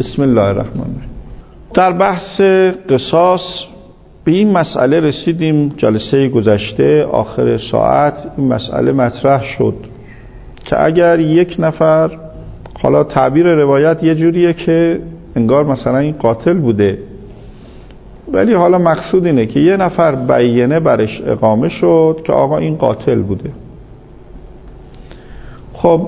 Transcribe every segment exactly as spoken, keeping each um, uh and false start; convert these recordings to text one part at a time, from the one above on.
بسم الله الرحمن الرحیم. در بحث قصاص به این مسئله رسیدیم جلسه گذشته. آخر ساعت این مسئله مطرح شد که اگر یک نفر، حالا تعبیر روایت یه جوریه که انگار مثلا این قاتل بوده، ولی حالا مقصود اینه که یه نفر بیانه برش اقامه شد که آقا این قاتل بوده. خب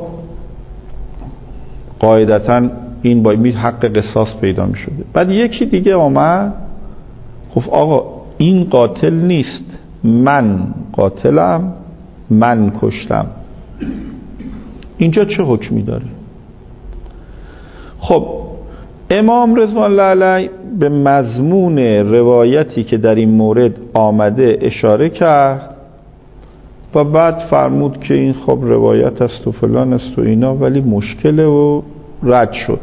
قاعدتاً این باید حق قصاص پیدا می شده. بعد یکی دیگه آمد خب آقا این قاتل نیست، من قاتلم، من کشتم، اینجا چه حکمی داره؟ خب امام رضوان الله علیه به مضمون روایتی که در این مورد آمده اشاره کرد و بعد فرمود که این خب روایت است و فلان است و اینا، ولی مشکله و رد شد.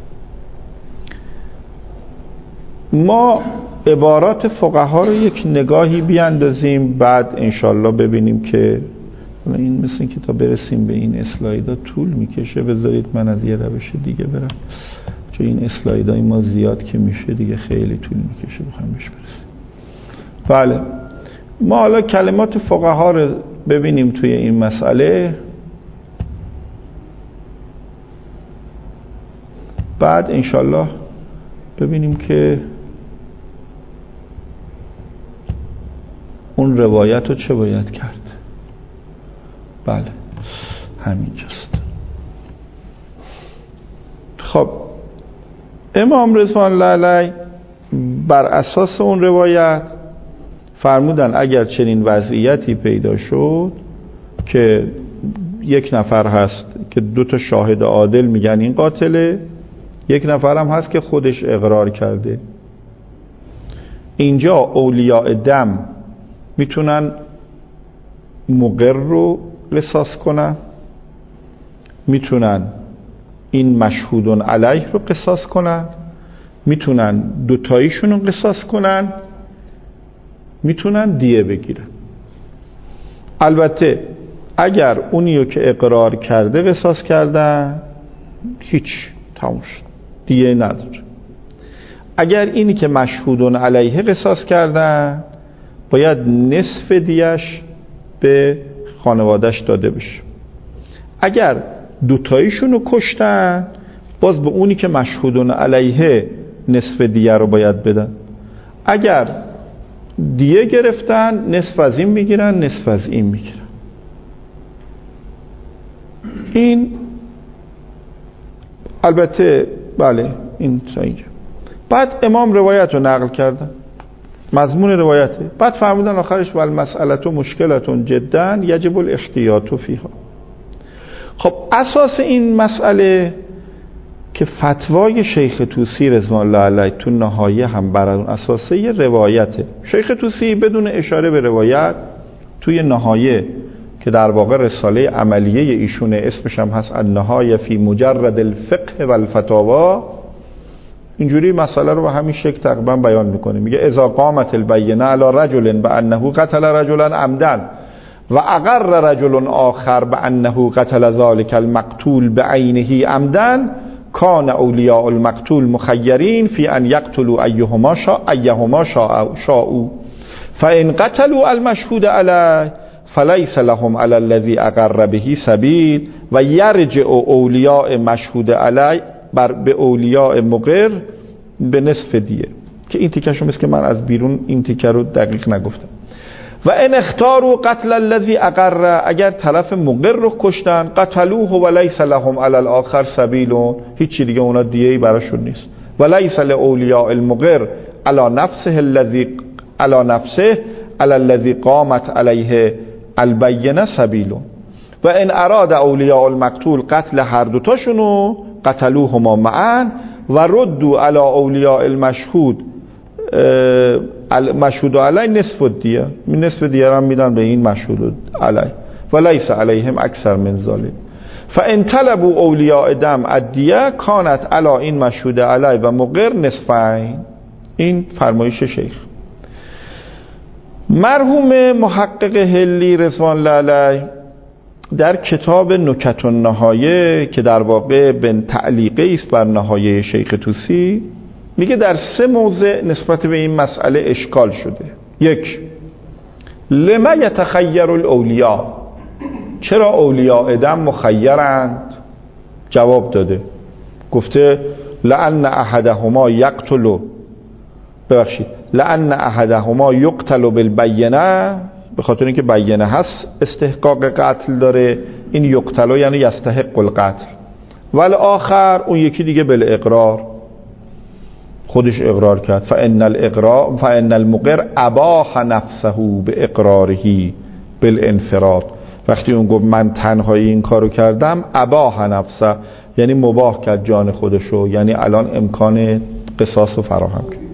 ما عبارات فقها رو یک نگاهی بیاندازیم، بعد انشالله ببینیم که این مثل این که تا برسیم به این اسلایدا طول میکشه. بذارید من از یه روش دیگه برم، چون این اسلایدای ما زیاد که میشه دیگه خیلی طول میکشه بخوام بهش برسیم. بله، ما حالا کلمات فقها رو ببینیم توی این مسئله، بعد انشالله ببینیم که اون روایت رو چه باید کرد. بله همینجاست. خب امام رضوان الله علیه بر اساس اون روایت فرمودن اگر چنین وضعیتی پیدا شد که یک نفر هست که دو تا شاهد عادل میگن این قاتله، یک نفر هم هست که خودش اقرار کرده، اینجا اولیاء دم میتونن مقر رو قصاص کنن، میتونن این مشهودون علیه رو قصاص کنن، میتونن دوتاییشون رو قصاص کنن، میتونن دیه بگیرن. البته اگر اونیو که اقرار کرده قصاص کردن هیچ، تموم شد، دیه نداره. اگر اینی که مشهودون علیه قصاص کردن باید نصف دیش به خانوادش داده بشه. اگر دوتاییشونو کشتن باز به اونی که مشهودون علیه نصف دیه رو باید بدن. اگر دیه گرفتن نصف از این میگیرن نصف از این میگیرن. این البته بله این اینجا. بعد امام روایت رو نقل کردن، مضمون روایته، بعد فرمودن آخرش والمسئلة مشکلة جدا یجب الاحتیاط فیها. خب اساس این مسئله که فتوای شیخ طوسی رضوان الله علیه تو نهایه هم بر اون اساسه یه روایته. شیخ طوسی بدون اشاره به روایت توی نهایه که در واقع رساله عملیه ایشونه، اسمش هم هست النهایه فی مجرد الفقه والفتاوا، اینجوری مسئله رو به همین شکل تقریبا بیان میکنه. میگه اذا قامت البینه علی رجل بانه قتل رجلا عمدا و اقر رجل آخر بانه قتل ذلك المقتول بعینه عمدا کان اولیاء المقتول مخیرین فی ان یقتلوا ایهما شاء ایهما شاءوا فان قتلوا المشهود علیه فلیس لهم علی الذی اقر به سبیل و یرجع اولیاء مشهود علیه بر به اولیاء مقر به نصف دیه. که این تیکشو مثل که من از بیرون این تیکه رو دقیق نگفتم. و ان اختاروا قتل الذی اقر، اگر طرف مقر رو کشتن قتلوه و لیس لهم علی الاخر سبیل، هیچی دیگه اونا دیه‌ای براشون نیست. و لیس لاولیاء المقر علی نفسه الذی علی نفسه علی الذی قامت علیه البینه سبیل. و ان اراد اولیاء المقتول قتل هر دوتاشونو قتلوهما معا و ردوا علی اولیاء المشهود مشهود علی نصف الدیه، نصف دیه هم میدن به این مشهود علی و لیس علیهم اکثر من ذلک. فان طلبوا اولیاء دم الدیه کانت علی این مشهود علی و مقر نصفین. این فرمایش شیخ. مرحوم محقق هلی رضوان الله علیه در کتاب نکت النهایه که در واقع به تعلیقه است بر نهایه شیخ طوسی، میگه در سه موضع نسبت به این مسئله اشکال شده. یک، لما یتخیر الاولیاء، چرا اولیاء ادم مخیرند؟ جواب داده، گفته لأن احدهما یقتل، ببخشید لأن احدهما یقتل بالبینه، به خاطر اینکه بینه هست استحقاق قتل داره، این یقتل یعنی یستحق القتل، ولی آخر اون یکی دیگه بالاقرار، خودش اقرار کرد. فان الاقرار فان المقر اباح نفسه باقراره بالانفراد، وقتی اون گفت من تنهایی این کارو کردم، اباح نفسه یعنی مباح کرد جان خودشو، یعنی الان امکان قصاص رو فراهم کرد.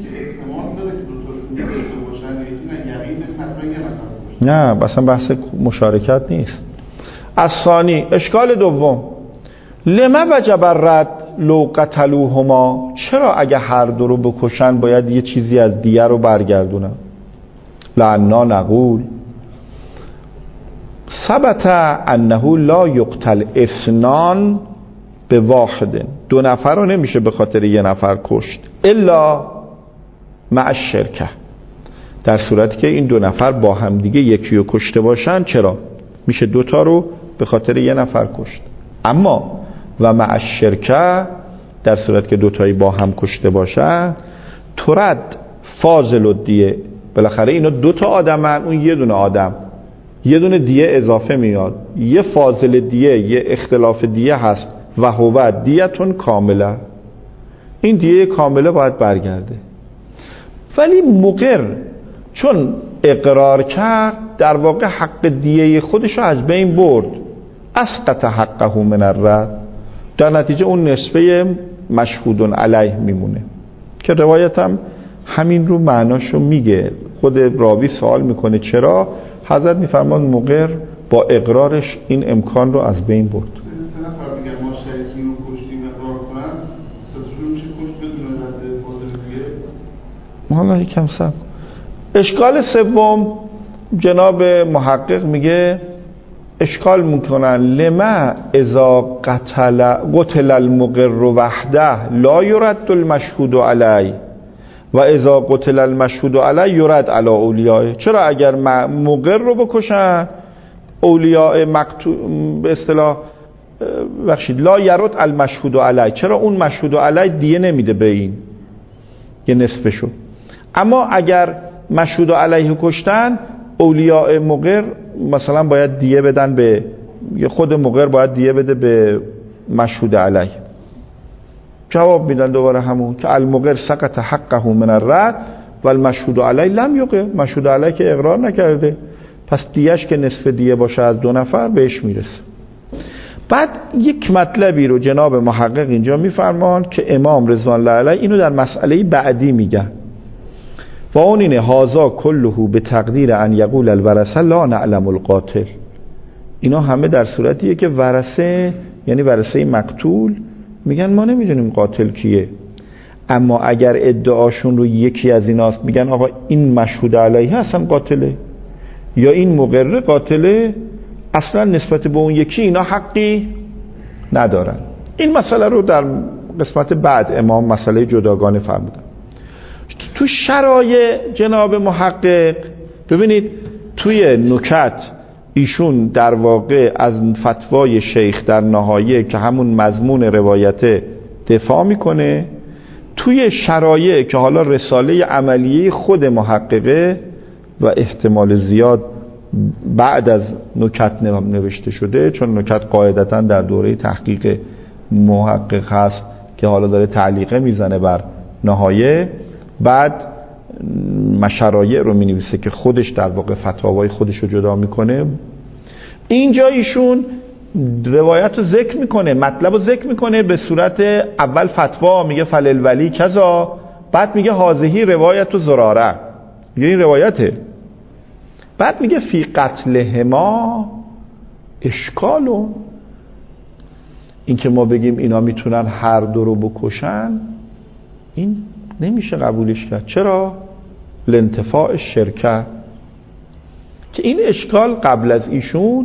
نه اصلا بحث مشارکت نیست. از ثانی، اشکال دوم، لما وجب الرد لو قتلوهما، چرا اگه هر دو رو بکشن باید یه چیزی از دیه رو برگردونن؟ لعنا نقول ثبت انه لا یقتل اثنان به واحد، دو نفر رو نمیشه به خاطر یه نفر کشت، الا مع الشرکه، در صورتی که این دو نفر با هم دیگه یکی رو کشته باشن، چرا میشه دوتا رو به خاطر یه نفر کشت. اما و مع الشرکه، در صورتی که دوتایی با هم کشته باشن، ترد فاضل الدیه، بالاخره اینا دوتا آدمن، اون یه دونه آدم، یه دونه دیه اضافه میاد، یه فاضل دیه، یه اختلاف دیه هست، و هو دیتون کامله، این دیه کامله باید برگرده. ولی مقر چون اقرار کرد، در واقع حق دیه خودشو از بین برد، اسقط حقه من الرد، در نتیجه اون نسبه مشهود علیه میمونه، که روایت هم همین رو معناشو میگه. خود راوی سوال میکنه چرا، حضرت میفرمان مقر با اقرارش این امکان رو از بین برد. حالا یکم سب. اشکال سوم، جناب محقق میگه اشکال میکنن لما اذا قتل قتل المقر وحده لا يرد المشهود علی و اذا قتل المشهود علی يرد علی اولیاء، چرا اگر مقر رو بکشن اولیاء مقتول به اصطلاح بخشید لا يرد المشهود علی، چرا اون مشهود علی دیه نمیده به این یه نصفشو، اما اگر مشهود علیه کشتن اولیاء مقر مثلا باید دیه بدن به خود مقر، باید دیه بده به مشهود علیه. جواب میدن دوباره همون که المقر سقط حقه من الرد و المشهود علیه لم یقر، مشهود علیه که اقرار نکرده، پس دیهش که نصف دیه باشه از دو نفر بهش میرسه. بعد یک مطلبی رو جناب محقق اینجا میفرمان که امام رضوان الله علیه اینو در مسئله بعدی میگن، و اون اینه هازا کلهو به تقدیر ان یقول الورثه لا نعلم القاتل، اینا همه در صورتیه که ورثه یعنی ورثه مقتول میگن ما نمیدونیم قاتل کیه، اما اگر ادعاشون رو یکی از ایناست، میگن آقا این مشهود علیه اصلا قاتله یا این مقر قاتله، اصلا نسبت به اون یکی اینا حقی ندارن. این مسئله رو در قسمت بعد امام مسئله جداگانه فرمودن. تو شرایع جناب محقق ببینید توی نکت ایشون در واقع از فتوای شیخ در نهایه که همون مضمون روایت دفاع میکنه، توی شرایع که حالا رساله عملیه خود محققه و احتمال زیاد بعد از نکت نوشته شده، چون نکت قاعدتا در دوره تحقیق محقق هست که حالا داره تعلیقه میزنه بر نهایه، بعد مشرایع رو می نویسه که خودش در واقع فتاوای خودش رو جدا میکنه. اینجا ایشون روایت رو ذکر میکنه، مطلب رو ذکر میکنه به صورت اول فتوا میگه فلل ولی کذا، بعد میگه هازهی روایت و زراره، میگه این روایته، بعد میگه فی قتلهما اشکالو، این که ما بگیم اینا میتونن هر دو رو بکشن این نمیشه قبولش کرد. چرا؟ لانتفاع شرکه، که این اشکال قبل از ایشون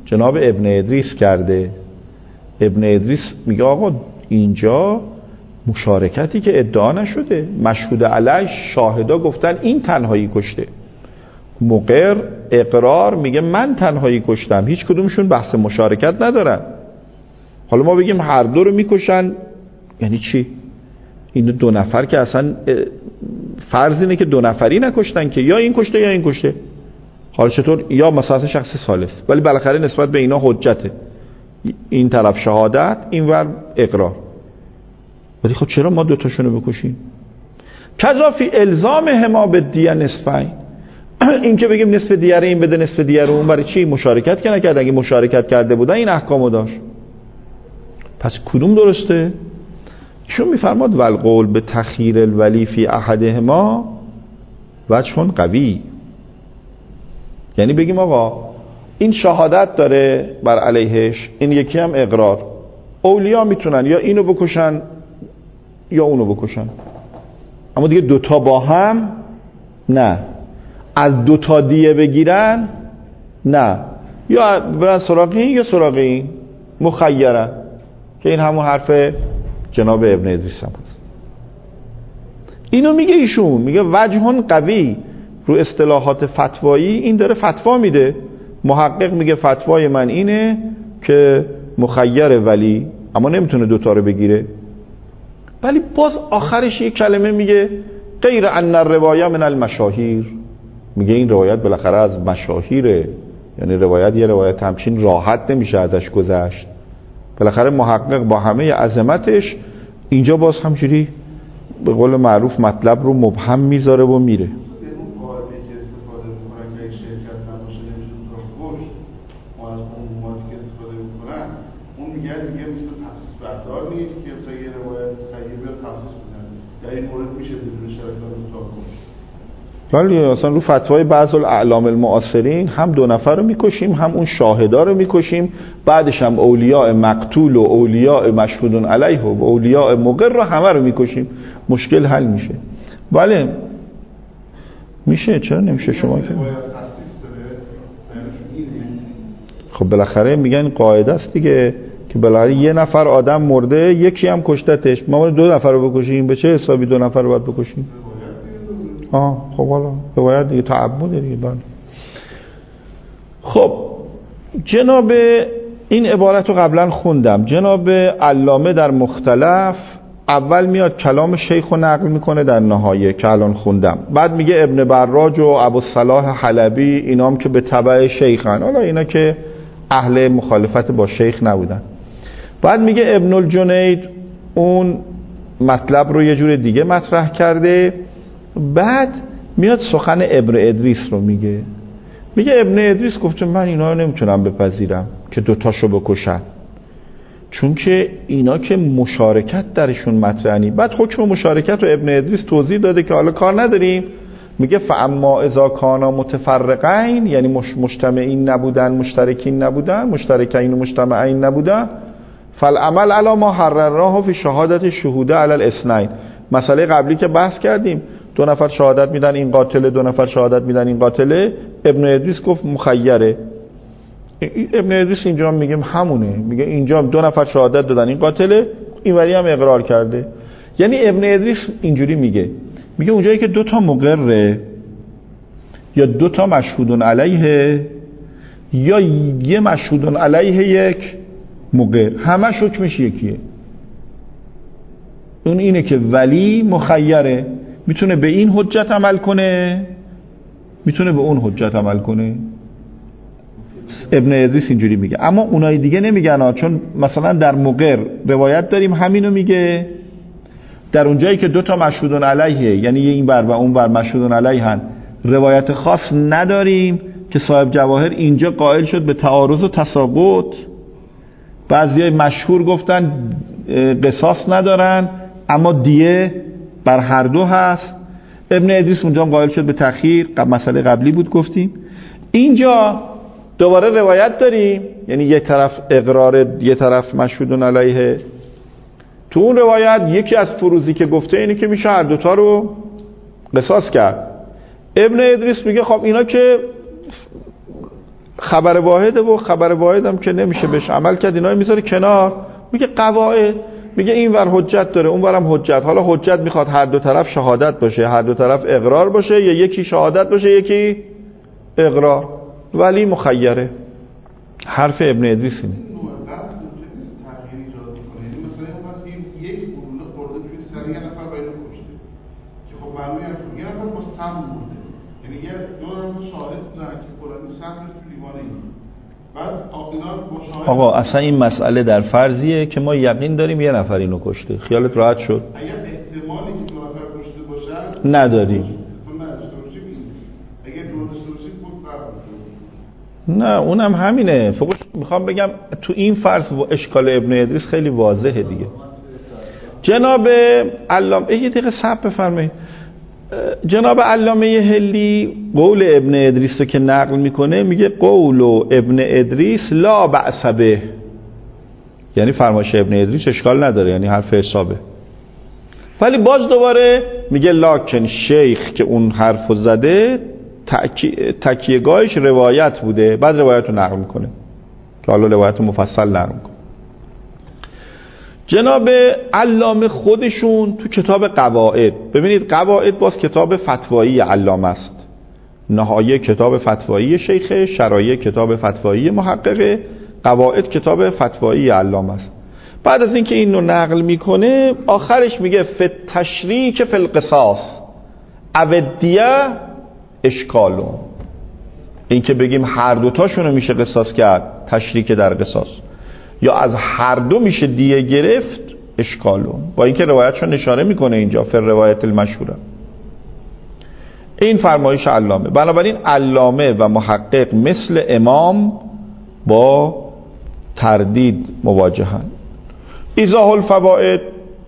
جناب ابن ادریس کرده. ابن ادریس میگه آقا اینجا مشارکتی که ادعا نشده، مشهود علیه، شاهدا گفتن این تنهایی کشته، مقر اقرار میگه من تنهایی کشتم، هیچ کدومشون بحث مشارکت ندارن. حالا ما بگیم هر دو رو میکشن، یعنی چی؟ این دو نفر که اصلا فرض اینه که دو نفری نکشتن که، یا این کشته یا این کشته. حالا چطور؟ یا مثلا شخص ثالث، ولی بالاخره نسبت به اینا حجته، این طرف شهادت، این ور اقرار. ولی خب چرا ما دوتاشونو بکشیم؟ کذا فی الزام هما به دیه نصفین، این که بگیم نصف دیه رو این بده نصف دیه رو اون، برای چی؟ مشارکت که نکرد. اگه مشارکت کرده بودن این احکامو داشت. پس کدوم درسته؟ ایشون میفرماد والقول به تخییر الولی فی احدهما وجه قوی، یعنی بگیم آقا این شهادت داره بر علیهش، این یکی هم اقرار، اولیا میتونن یا اینو بکشن یا اونو بکشن، اما دیگه دوتا با هم نه. از دوتا دیه بگیرن نه، یا برن سراغ این یا سراغ این، مخیرن، که این همون حرف جناب ابن ادریس هم هست. اینو میگه ایشون، میگه وجه قوی رو اصطلاحات فتوایی، این داره فتوا میده. محقق میگه فتوای من اینه که مخیر ولی، اما نمیتونه دوتا رو بگیره. ولی باز آخرش یک کلمه میگه غیر ان الروایه من المشاهیر، میگه این روایت بالاخره از مشاهیره، یعنی روایت یه روایت همچین راحت نمیشه ازش گذشت. بالاخره محقق با همه عظمتش اینجا باز همجوری به قول معروف مطلب رو مبهم میذاره و میره. ولی اصلا رو فتوای بعض الاعلام المعاصرین هم دو نفر رو میکشیم، هم اون شاهدا رو میکشیم، بعدش هم اولیاء مقتول و اولیاء مشهودون علیه و اولیاء مقر رو همه رو میکشیم، مشکل حل میشه. بله میشه، چرا نمیشه شما که؟ خب بالاخره میگن قاعده است دیگه که بالاخره یه نفر آدم مرده یکی هم کشتتش، ما دو نفر رو بکشیم، به چه حسابی دو نفر رو باید بکشیم؟ آه خب حالا روایت دیگه تعبده دیگه. بله خب جناب این عبارت رو قبلا خوندم، جناب علامه در مختلف اول میاد کلام شیخ رو نقل میکنه در نهایه که الان خوندم، بعد میگه ابن براج و ابوالصلاح حلبی اینام که به تبع شیخن، حالا اینا که اهل مخالفت با شیخ نبودن. بعد میگه ابن الجنید اون مطلب رو یه جور دیگه مطرح کرده. بعد میاد سخن ابن ادریس رو میگه، میگه ابن ادریس گفته من اینا رو نمیتونم بپذیرم که دوتاشو بکشن، چون که اینا که مشارکت درشون مطرحنی. بعد حکم مشارکت رو ابن ادریس توضیح داده که حالا کار نداریم، میگه فاما اذا کانا متفرقین، یعنی مش مجتمعین نبودن مشترکین نبودن، مشترکین و مجتمعین نبودن، فالعمل علی ما حررناه فی شهادت شهوده علی الاثنین. مسئله قبلی که بحث کردیم، دو نفر شهادت میدن این قاتله، دو نفر شهادت میدن این قاتله، ابن ادریس گفت مخیره. ابن ادریس اینجا میگه همونه، میگه اینجا دو نفر شهادت دادن این قاتله، اینوری هم اقرار کرده. یعنی ابن ادریس اینجوری میگه، میگه اونجایی که دو تا مقره یا دو تا مشهودون علیه یا یه مشهودون علیه یک مقر، همش حکمش یکیه. اون اینه که ولی مخیره، میتونه به این حجت عمل کنه، میتونه به اون حجت عمل کنه. ابن ادریس اینجوری میگه، اما اونای دیگه نمیگن ها، چون مثلا در مقر روایت داریم همینو میگه، در اونجایی که دو تا مشهودون علیه یعنی این بر و اون بر مشهودون علیهن روایت خاص نداریم که صاحب جواهر اینجا قائل شد به تعارض و تساقط. بعضی مشهور گفتن قصاص ندارن اما دیه بر هر دو هست. ابن ادریس اونجا قائل شد به تأخیر، مسئله قبلی بود گفتیم. اینجا دوباره روایت داریم، یعنی یک طرف اقرار یک طرف مشهودون علیه. تو اون روایت یکی از فروزی که گفته اینه که میشه هر دوتا رو قصاص کرد. ابن ادریس میگه خب اینا که خبر واحده و خبر واحد هم که نمیشه بهش عمل کرد، اینا رو میذاره کنار، میگه قواعد، میگه این ور حجت داره اون ورم حجت. حالا حجت میخواد هر دو طرف شهادت باشه، هر دو طرف اقرار باشه، یا یکی شهادت باشه یکی اقرار، ولی مخیره. حرف ابن ادریس اینه. آقا اصلا این مسئله در فرضیه که ما یقین داریم یه نفر اینو کشته، خیالت راحت شد؟ اگر احتمالی که دو نفر کشته باشن نداریم، اگر دو داشته باشید بود نه اونم همینه. فقط میخوام بگم تو این فرض و اشکال ابن ادریس خیلی واضحه دیگه. جناب علامه یه دقیقه صبر بفرمایید. جناب علامه حلی قول ابن ادریس رو که نقل میکنه میگه قول ابن ادریس لا بأس به، یعنی فرمایش ابن ادریس اشکال نداره، یعنی حرف حسابه. ولی باز دوباره میگه لاکن شیخ که اون حرفو زده تکیهگاهش روایت بوده، بعد روایت رو نقل میکنه که حالا روایت مفصل نقل میکنه. جناب علامه خودشون تو کتاب قواعد، ببینید قواعد باز کتاب فتوایی علامه است، نهایه کتاب فتوایی شیخه، شرایع کتاب فتوایی محققه، قواعد کتاب فتوایی علامه است. بعد از اینکه اینو نقل میکنه آخرش میگه فی تشریک فی القصاص اودیه اشکالون، این که بگیم هر دوتاشونو میشه قصاص کرد، تشریک در قصاص، یا از هر دو میشه دیه گرفت، اشکالون، با اینکه روایتشون اشاره میکنه اینجا فی روایت المشهوره. این فرمایش علامه. بنابراین علامه و محقق مثل امام با تردید مواجهن. ایضاح الفوائد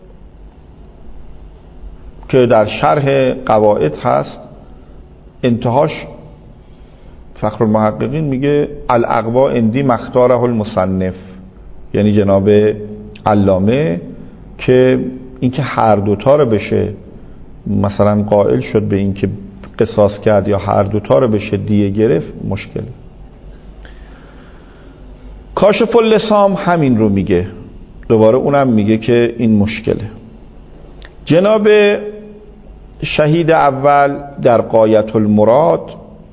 که در شرح قواعد هست، انتهاش فخر المحققین میگه الاقوا اندی مختاره المصنف، یعنی جناب علامه که اینکه هر دوتا رو بشه مثلا قائل شد به اینکه قصاص کرد یا هر دوتا رو بشه دیه گرفت مشکله. کاشف اللسام همین رو میگه، دوباره اونم میگه که این مشکله. جناب شهید اول در غایت المراد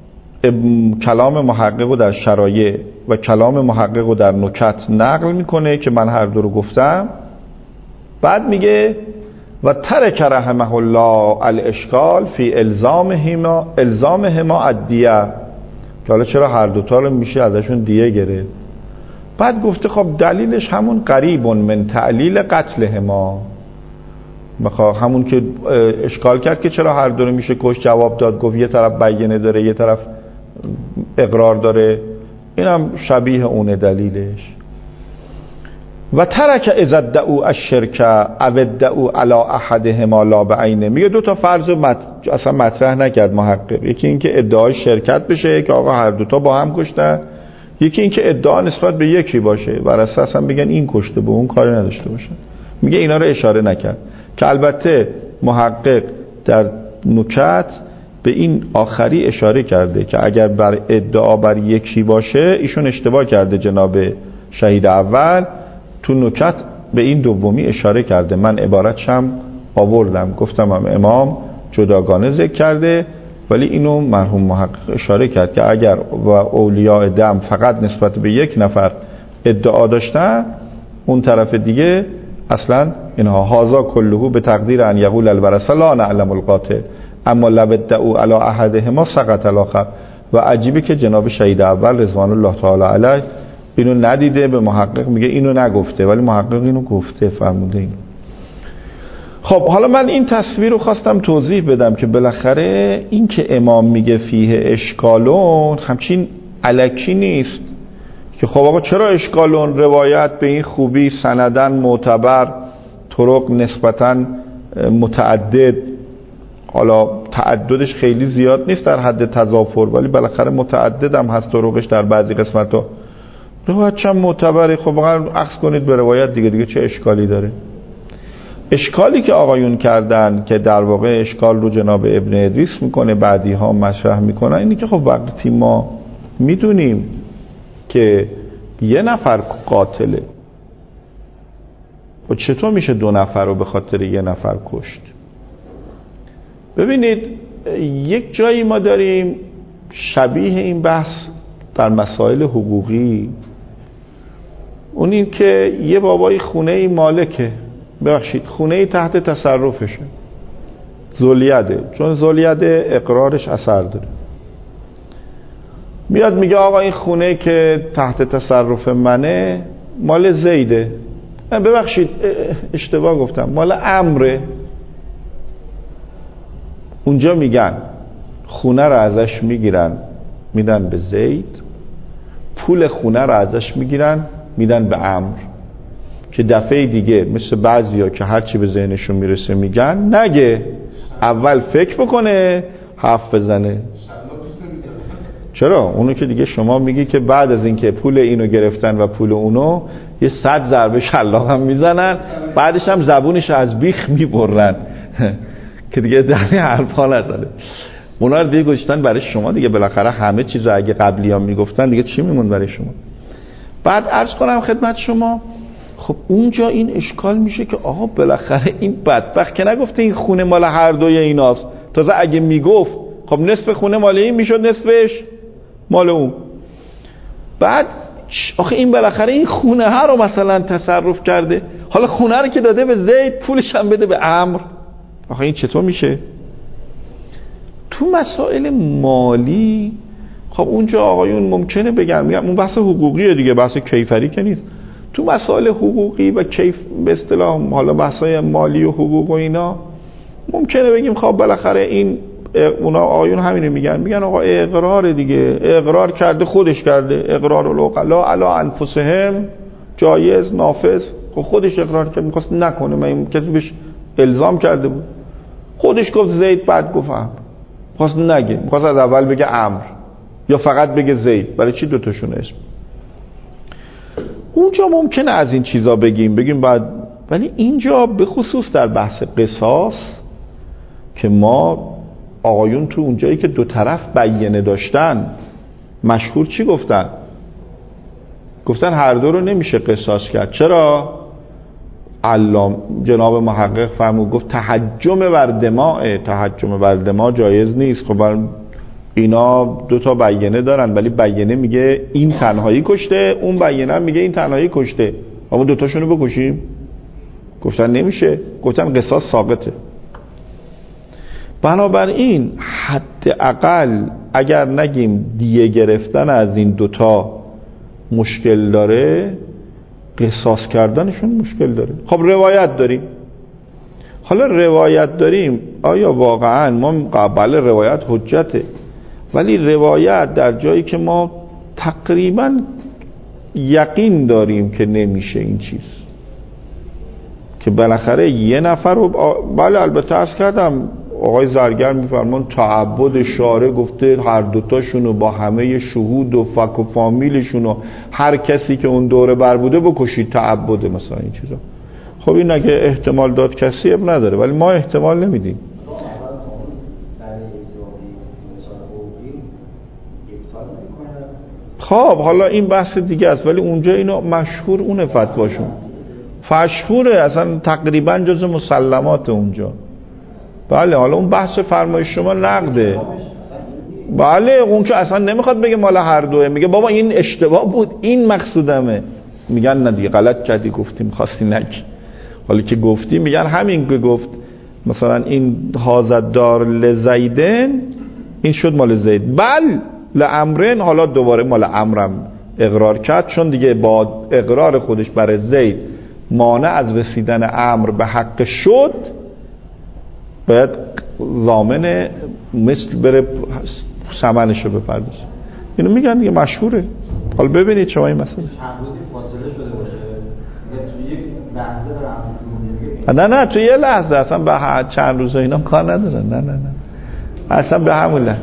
کلام محقق رو در شرایع و کلام محقق رو در نکت نقل میکنه که من هر دو رو گفتم. بعد میگه و ترک رحمه الله الاشکال فی الزامهما الزامهما الدیه، که حالا چرا هر دوتا رو میشه ازشون دیه گرفت. بعد گفته خب دلیلش همون قریب من تعلیل قتلهما، میخواد همون که اشکال کرد که چرا هر دو رو میشه کش، جواب داد گفت یه طرف بیانه داره یه طرف اقرار داره، اینم شبیه اونه دلیلش. و ترک اذا ادعوا الشرک او ادعوا علی احدهما لا بعینه، میگه دو تا فرض مت... اصلا مطرح نکرد محقق. یکی اینکه ادعای شرکت بشه که آقا هر دوتا با هم کشتن، یکی اینکه ادعا نسبت به یکی باشه و اساسا بگن این کشته به اون کاری نداشته باشه. میگه اینا رو اشاره نکرد، که البته محقق در نکات به این آخری اشاره کرده که اگر بر ادعا بر یکی باشه ایشون اشتباه کرده. جناب شهید اول تو نکات به این دومی اشاره کرده، من عبارتشم آوردم گفتم هم امام جداگانه ذکر کرده، ولی اینو مرحوم محقق اشاره کرد که اگر و اولیاء دم فقط نسبت به یک نفر ادعا داشتن، اون طرف دیگه اصلا اینها هازا کلهو به تقدیر ان یقول الورثه لا نعلم القاتل اما لو ادعوا علی احدهما سقط الاخر. و عجیبه که جناب شهید اول رضوان الله تعالی علیه اینو ندیده، به محقق میگه اینو نگفته، ولی محقق اینو گفته، فرموده اینو. خب حالا من این تصویر رو خواستم توضیح بدم که بالاخره این که امام میگه فیه اشکالون همچین الکی نیست که خب آقا چرا اشکالون، روایت به این خوبی سندن معتبر، طرق نسبتاً متعدد، حالا تعددش خیلی زیاد نیست در حد تضافر ولی بالاخره متعدد هم هست طرقش در بعضی قسمت‌ها، روایت چند معتبره. خب واقعا عکس کنید به روایت دیگه دیگه چه اشکالی داره؟ اشکالی که آقایون کردن که در واقع اشکال رو جناب ابن ادریس میکنه بعدی ها مشرح میکنن اینی که خب وقتی ما میدونیم که یه نفر قاتله و چطور میشه دو نفر رو به خاطر یه نفر کشت؟ ببینید یک جایی ما داریم شبیه این بحث در مسائل حقوقی، اون این که یه بابای خونه ای مالکه، ببخشید خونه ای تحت تصرفشه، ذوالیده، چون ذوالیده اقرارش اثر داره، میاد میگه آقا این خونه که تحت تصرف منه مال زیده، ببخشید اشتباه گفتم، مال عمره. اونجا میگن خونه رو ازش میگیرن میدن به زید، پول خونه رو ازش میگیرن میدن به عمرو، که دفعه دیگه مثل بعضیا که هرچی به ذهنشون میرسه میگن، نگه، اول فکر بکنه حرف بزنه. چرا؟ اونو که دیگه شما میگی که بعد از اینکه پول اینو گرفتن و پول اونو یه صد ضربه شلاق هم میزنن، بعدش هم زبونش از بیخ میبرن که دیگه دهنی حرفا نزنه. اونا رو دیگه گذاشتن برای شما دیگه، بالاخره همه چیز رو اگه قبلی هم میگفتن دیگه چی میمون برای شما. بعد عرض کنم خدمت شما، خب اونجا این اشکال میشه که آها بالاخره این بدبخت که نگفته این خونه مال هر دوی ایناست، تازه اگه میگفت خب نصف خونه مال این میشد نصفش مال اون. بعد آخه این بالاخره این خونه ها رو مثلا تصرف کرده، حالا خونه رو که داده به زید پولش هم بده به عمرو، آخه این چطور میشه؟ تو مسائل مالی خب اونجا آقایون ممکنه بگن، میگم اون بحث حقوقیه دیگه، بحث کیفری که نیست. تو مسائل حقوقی و کیف به اصطلاح حالا بحثای مالی و حقوق و اینا ممکنه بگیم خب بالاخره این اونا آقایون همینو میگن، میگن آقا اقرار دیگه، اقرار کرده خودش کرده، اقرار العقلا علی انفسهم جایز نافذ، خب خودش اقرار کرد، میخواست نکنه، من کسی بهش الزام کرده بود، خودش گفت زید، بعد گفتم خواست نگه، خواست از اول بگه عمرو یا فقط بگه زید، برای چی دوتاشون اسم؟ اونجا ممکنه از این چیزا بگیم بگیم بعد، ولی اینجا به خصوص در بحث قصاص که ما آقایون تو اونجایی که دو طرف بیانه داشتن مشهور چی گفتن؟ گفتن هر دو رو نمیشه قصاص کرد. چرا؟ علام جناب محقق فرمود گفت تحجم بر دماء، تحجم بر دماء جایز نیست. خب اینا دو تا بیانه دارن، ولی بیانه میگه این تنهایی کشته، اون بیانه میگه این تنهایی کشته، اما دو تاشونو بکشیم؟ گفتن نمیشه، گفتن قصاص ساقطه. بنابراین حداقل اگر نگیم دیه گرفتن از این دوتا مشکل داره، قصاص کردنشون مشکل داره. خب روایت داریم، حالا روایت داریم، آیا واقعا ما قبل روایت حجته، ولی روایت در جایی که ما تقریبا یقین داریم که نمیشه این چیز، که بالاخره یه نفر رو بله البته عرض کردم آقای زرگر میفرمان تعبد شارع گفته هر دوتاشونو با همه شهود و فک و فامیلشونو هر کسی که اون دوره بر بوده بکشید، تعبد مثلا این چیزا. خب این اگه احتمال داد کسی اب نداره، ولی ما احتمال نمیدیم. خب حالا این بحث دیگه است، ولی اونجا اینو مشهور اونه فتواشون، مشهوره اصلا تقریبا جز مسلمات اونجا. بله حالا اون بحث فرمایش شما نقده، بله اون که اصلا نمیخواد بگه مال هر دوه، میگه بابا این اشتباه بود، این مقصودمه. میگن نه دیگه غلط کردی، گفتیم خواستی نگی، حالا که گفتی میگن همین که گفت مثلا این حاضر دار لزیدن این شد مال زید، بل لعمرن حالا دوباره مال عمرم اقرار کرد، چون دیگه با اقرار خودش برای زید مانع از رسیدن عمرو به حق شد، باید ضامن مثل بره ثمنشو بپردازه. اینو میگن دیگه مشهوره. حالا ببینید شما این مسئله چند روزی فاصله شده باشه، تو یک لحظه برام نه نه تو یه لحظه، اصلا به چند روز اینا کار ندارن، نه نه نه اصلا به همون لحظه.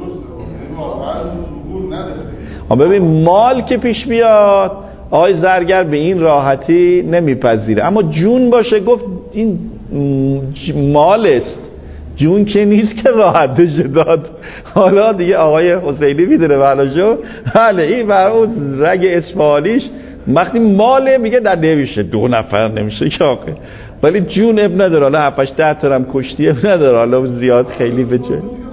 ببین مال که پیش بیاد آقای زرگر به این راحتی نمیپذیره، اما جون باشه گفت این مال است، جون که نیست که راحتش داد. حالا دیگه آقای حسینی میدونه بلاشو، بله این بر اون رگ اصفهانیش وقتی ماله میگه در نمیشه، دو نفر نمیشه که آقا، ولی جون اب نداره. حالا هفتش ده تا هم کشتی اب نداره، حالا زیاد خیلی بچه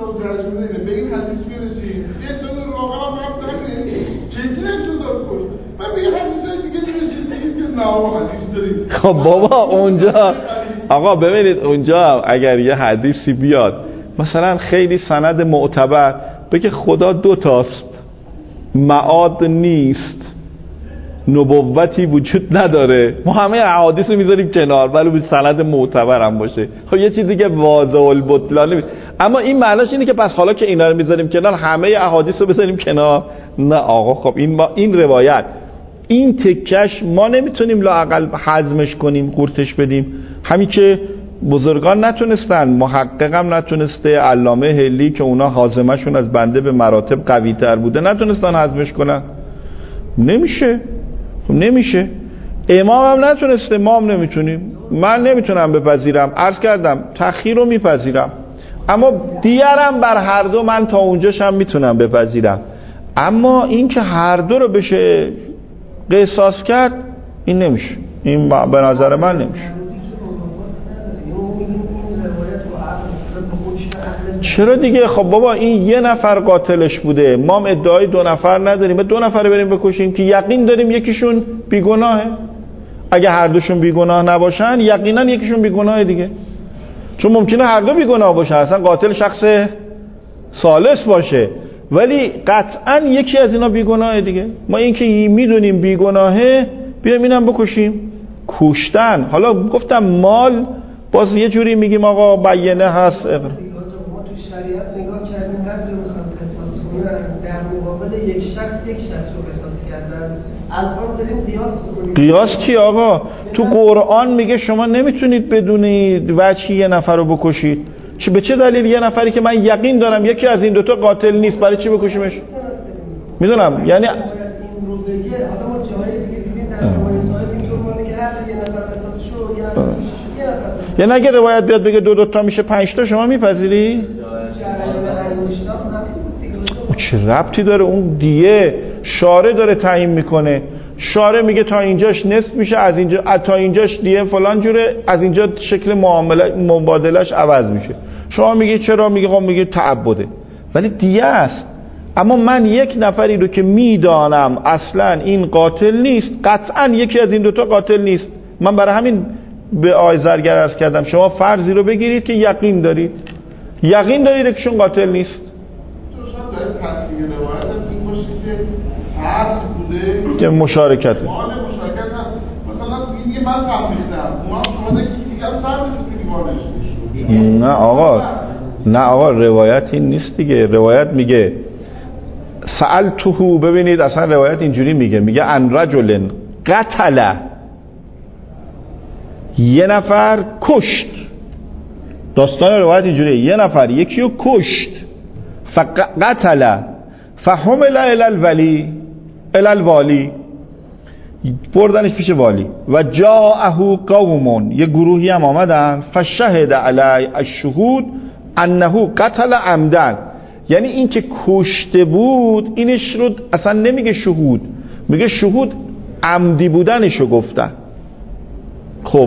خب بابا اونجا آقا ببینید اونجا اگر یه حدیثی بیاد مثلا خیلی سند معتبر بگه خدا دو تاست، معاد نیست، نبوتی وجود نداره، ما همه احادیث رو میذاریم کنار ولی به سند معتبر هم باشه، خب یه چیزی که واضح البطلان نیست. اما این معناش اینه که پس حالا که اینا رو میذاریم کنار همه احادیث رو بذاریم کنار؟ نه آقا، خب این ما این روایت این تکش ما نمیتونیم لااقل هضمش کنیم، قورتش بدیم. همین که بزرگان نتونستن، محققم نتونسته، علامه هلی که اونا هاضمه‌شون از بنده به مراتب قوی تر بوده نتونستن هضمش کنن. نمیشه، خب نمیشه. امام هم نتونسته، ما هم نمیتونیم. من نمیتونم بپذیرم، عرض کردم تأخیر رو میپذیرم، اما دیگرم بر هر دو من تا اونجاش هم میتونم بپذیرم. اما این که هر دو رو بشه قصاص کرد این نمیشه، این به نظر من نمیشه. چرا دیگه؟ خب بابا این یه نفر قاتلش بوده، ما هم ادعای دو نفر نداریم، دو نفر بریم بکشیم که یقین داریم یکیشون بیگناهه. اگه هر دوشون بیگناه نباشن یقینا یکیشون بیگناهه دیگه، چون ممکنه هر دو بیگناه باشن، اصلا قاتل شخص ثالث باشه ولی قطعا یکی از اینا بیگناهه دیگه. ما این که میدونیم بیگناهه بیایم اینم بکشیم. کشتن، حالا گفتم مال باز یه جوری میگیم آقا بیانه هست. ما تو شریعت نگاه کردیم قبل میخوام قصاص کنن در مقابل یک شخص یک شخص رو قصاص کردن، الان داریم قیاس میکنیم. قیاس کی آقا؟ تو قرآن میگه شما نمیتونید بدونید وجهی یه نفر رو بکشید. چه به چه دلیل یه نفری که من یقین دارم یکی از این دوتا قاتل نیست برای چی بکشیمش؟ میدونم یعنی این رو بگه آدم ها جاهای دیگه دیدین در روایت های اینطور مانده که هر یه نفر قصاص شو یه نفر یه نفر یعنی اگه روایت بیاد بگه دو دوتا میشه پنج تا شما میپذیری؟ چه ربطی داره؟ اون دیه شارع داره تعیین میکنه، شارع میگه تا اینجاش نصف میشه، از اینجا تا اینجاش دیه فلان جوره، از اینجا شکل معامله مبادلش عوض میشه. شما میگی چرا؟ میگه خب میگه تعبده، ولی دیه است. اما من یک نفری رو که میدانم اصلا این قاتل نیست، قطعا یکی از این دوتا قاتل نیست، من برای همین به آقای زرگر عرض کردم شما فرضی رو بگیرید که یقین دارید، یقین دارید یکیشون قاتل نیست. که مشارکت مال مشارکت هست. مثلا میگه من فهمیدم اونا شما یکی دیگه هم سر میشه. نه آقا، نه آقا، روایت این نیست دیگه. روایت میگه سألتهو، ببینید اصلا روایت اینجوری میگه، میگه ان رجل قتل، یه نفر کشت. داستان روایت اینجوریه، یه نفر یکی رو کشت، فقتل فحمل الی الولی الی الوالی، بردنش پیش والی، و جاءه قوم، یه گروهی هم آمدن، فشهد علی الشهود انه قتل عمدن، یعنی این که کشته بود اینش رو اصلا نمیگه شهود، میگه شهود عمدی بودنشو گفتن. خب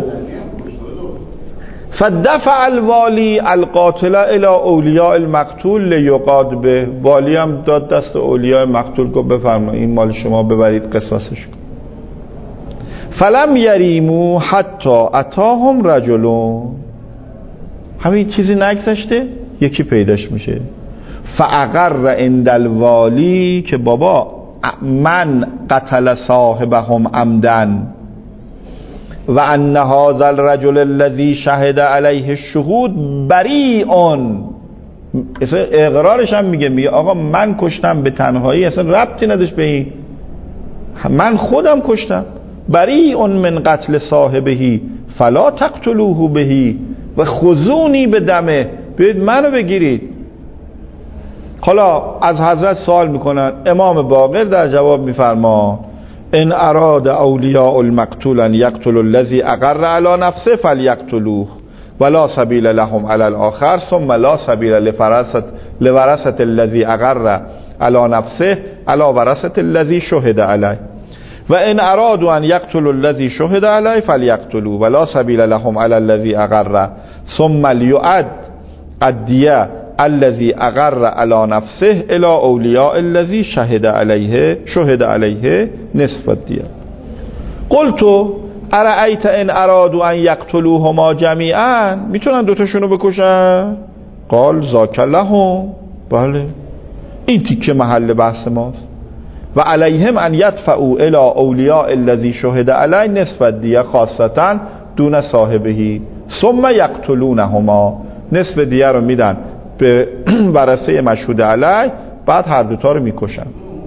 فدفع الوالی القاتل الى اولیاء المقتول لیقاد به، والی هم داد دست اولیاء مقتول، گفت بفرمایید این مال شما ببرید قصاصش کن. فلم یریمو حتی اتاهم رجلون، همین چیزی نگذشته یکی پیداش میشه، فاقر عند الوالی که بابا من قتل صاحبهم عمدن و ان هذا الرجل الذي شهد علیه الشهود بریء، اصلا اقرارش هم میگه، میگه آقا من کشتم به تنهایی، اصلا ربطی نداشت به این، من خودم کشتم، بریء من قتل صاحبه فلا تقتلوه به و خذونی به دمه، بیاید منو بگیرید. حالا از حضرت سوال میکنن، امام باقر در جواب میفرما ان اراد اولیاء المقتول ان یقتلوا الذی اقر علی نفسه فلیقتلوه ولا سبیل لهم علی الاخر ثم لا سبیل لورثه لورثه الذی اقر علی نفسه علی ورثه الذی شهد علیه و ان ارادوا ان یقتلوا الذی شهد علیه فلیقتلوا ولا سبیل لهم علی الذی اقر ثم لیعد الدیه الذی اقر علی نفسه الی اولیاء الذی شهد علیه شهد علیه نصف الدیه. قلت ارأیت ان ارادوا ان یقتلوهما جمیعا، میتونن دوتاشونو بکشن؟ قال ذاک لهم، بله این تیکه محل بحث ماست. و علیهم ان یدفعوا الی اولیاء الذی شهد علی نصف الدیه خاصتا دون صاحبه ثم یقتلونهما، نصف دیه رو میدن به ورثه مشهود علی، بعد هر دوتا رو میکشن.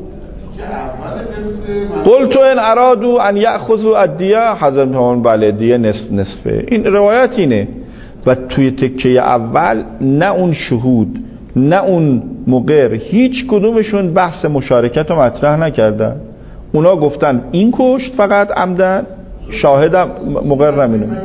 قلت ان ارادوا ان یاخذوا الدیه، حضرت میفرمایند بله دیه نصف نصفه. این روایت اینه. و توی تکه اول نه اون شهود نه اون مقر هیچ کدومشون بحث مشارکت رو مطرح نکردن. اونا گفتن این کشت فقط عمدن، شاهدم مقر نمینه. بعد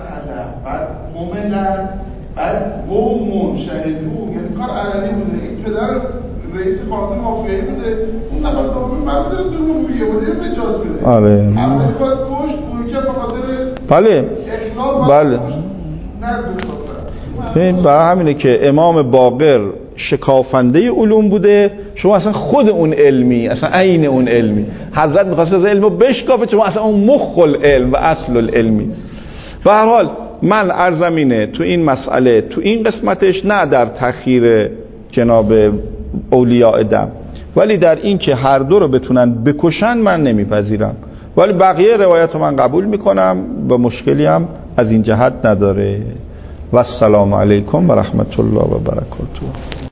مومنن، بعد قوم شهدو، یعنی کار علنی بوده. این پدر رئیس قانون مافیایی بوده، اون نفر دومی مرد داره دروغ میگه و دیگه نجات بده. آره. اولی باید کشت، اون که به خاطر بله. اخلال بله. نه به همینه که امام باقر شکافنده علوم بوده، شما اصلا خود اون علمی، اصلا عین اون علمی. حضرت می‌خواست از علمو بشکافه، شما اصلا اون مخ العلم و اصل العلمی. به هر حال من عرضم اینه تو این مسئله، تو این قسمتش نه در تأخیر جناب اولیاء دم، ولی در این که هر دو رو بتونن بکشن من نمیپذیرم، ولی بقیه روایت رو من قبول میکنم و مشکلی هم از این جهت نداره. و السلام علیکم و رحمت الله و برکاته.